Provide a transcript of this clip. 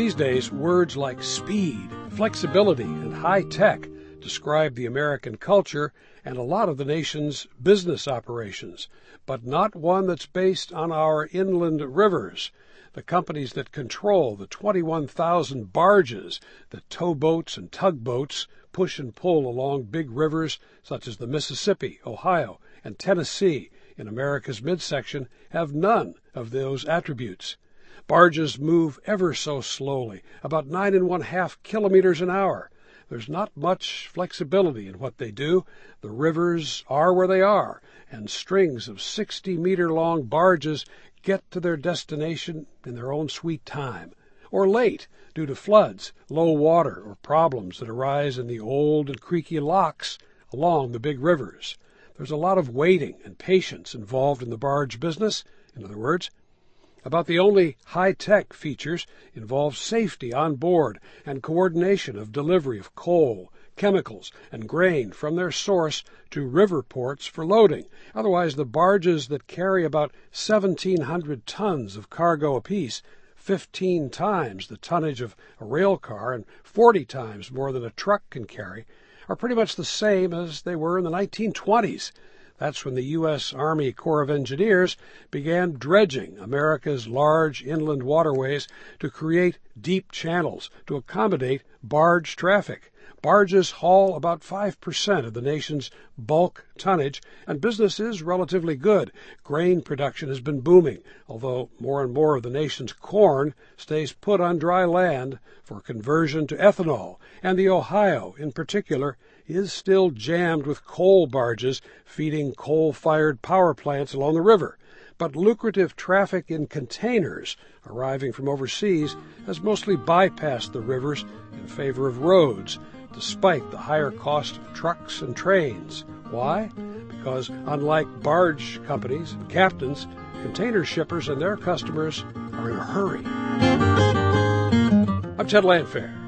These days, words like speed, flexibility, and high-tech describe the American culture and a lot of the nation's business operations, but not one that's based on our inland rivers, the companies that control the 21,000 barges that towboats and tugboats push and pull along big rivers such as the Mississippi, Ohio, and Tennessee in America's midsection have none of those attributes. Barges move ever so slowly, about 9½ kilometers an hour. There's not much flexibility in what they do. The rivers are where they are, and strings of 60-meter-long barges get to their destination in their own sweet time, or late due to floods, low water, or problems that arise in the old and creaky locks along the big rivers. There's a lot of waiting and patience involved in the barge business. In other words, about the only high-tech features involve safety on board and coordination of delivery of coal, chemicals, and grain from their source to river ports for loading. Otherwise, the barges that carry about 1,700 tons of cargo apiece, 15 times the tonnage of a rail car and 40 times more than a truck can carry, are pretty much the same as they were in the 1920s. That's when the U.S. Army Corps of Engineers began dredging America's large inland waterways to create deep channels to accommodate barge traffic. Barges haul about 5% of the nation's bulk tonnage, and business is relatively good. Grain production has been booming, although more and more of the nation's corn stays put on dry land for conversion to ethanol, and the Ohio, in particular, is still jammed with coal barges feeding coal-fired power plants along the river. But lucrative traffic in containers arriving from overseas has mostly bypassed the rivers in favor of roads, despite the higher cost of trucks and trains. Why? Because unlike barge companies and captains, container shippers and their customers are in a hurry. I'm Ted Landfair.